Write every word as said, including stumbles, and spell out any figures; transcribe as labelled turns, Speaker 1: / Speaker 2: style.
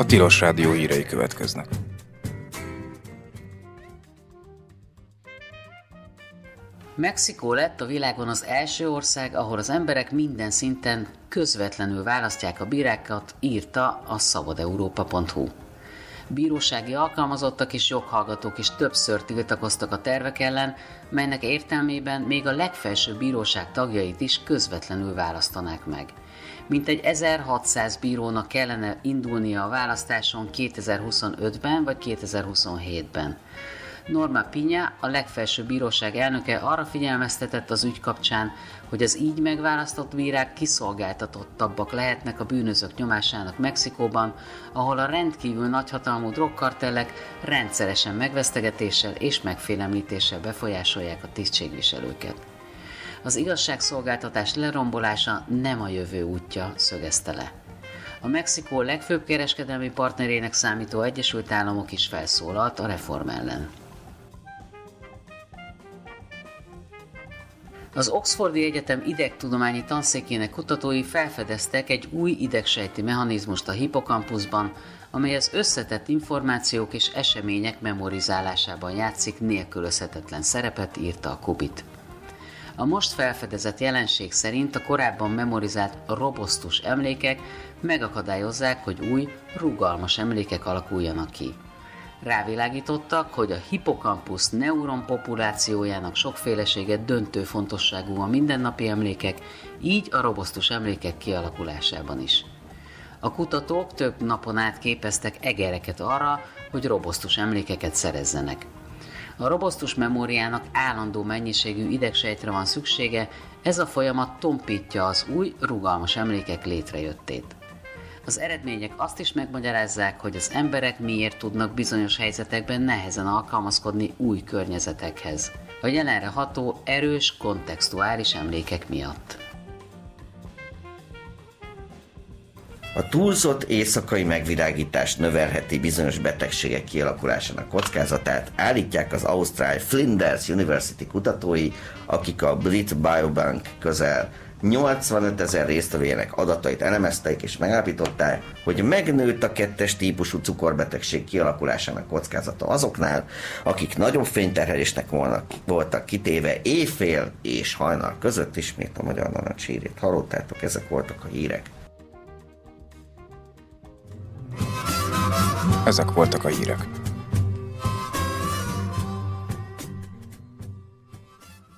Speaker 1: Tilos Rádió hírei következnek.
Speaker 2: Mexikó lett a világon az első ország, ahol az emberek minden szinten közvetlenül választják a bírákat, írta a szabadeurópa pont hu. Bírósági alkalmazottak és joghallgatók is többször tiltakoztak a tervek ellen, melynek értelmében még a legfelsőbb bíróság tagjait is közvetlenül választanák meg. Mintegy ezerhatszáz bírónak kellene indulnia a választáson kétezer-huszonötben vagy kétezer-huszonhétben. Norma Piña, a legfelsőbb bíróság elnöke arra figyelmeztetett az ügy kapcsán, hogy az így megválasztott bírák kiszolgáltatottabbak lehetnek a bűnözők nyomásának Mexikóban, ahol a rendkívül nagyhatalmú drogkartellek rendszeresen megvesztegetéssel és megfélemlítéssel befolyásolják a tisztségviselőket. Az igazságszolgáltatás lerombolása nem a jövő útja, szögezte le. A Mexikó legfőbb kereskedelmi partnerének számító Egyesült Államok is felszólalt a reform ellen. Az Oxfordi Egyetem idegtudományi tanszékének kutatói felfedeztek egy új idegsejti mechanizmust a hippokampuszban, amely az összetett információk és események memorizálásában játszik nélkülözhetetlen szerepet, írta a Kubit. A most felfedezett jelenség szerint a korábban memorizált robosztus emlékek megakadályozzák, hogy új, rugalmas emlékek alakuljanak ki. Rávilágítottak, hogy a hippokampusz neuron populációjának sokfélesége döntő fontosságú a mindennapi emlékek, így a robosztus emlékek kialakulásában is. A kutatók több napon át képeztek egereket arra, hogy robosztus emlékeket szerezzenek. A robosztus memóriának állandó mennyiségű idegsejtre van szüksége, ez a folyamat tompítja az új, rugalmas emlékek létrejöttét. Az eredmények azt is megmagyarázzák, hogy az emberek miért tudnak bizonyos helyzetekben nehezen alkalmazkodni új környezetekhez, a jelenre ható, erős, kontextuális emlékek miatt.
Speaker 3: A túlzott éjszakai megvilágítás növelheti bizonyos betegségek kialakulásának kockázatát, állítják az ausztrál Flinders University kutatói, akik a Brit Biobank közel nyolcvanötezer résztvevőjének adatait elemezték és megállapították, hogy megnőtt a kettes típusú cukorbetegség kialakulásának kockázata azoknál, akik nagyobb fényterhelésnek voltak kitéve éjfél és hajnal között. Ismét a Magyar Narancs hírét hallottátok, ezek voltak a hírek.
Speaker 1: Ezek voltak a hírek.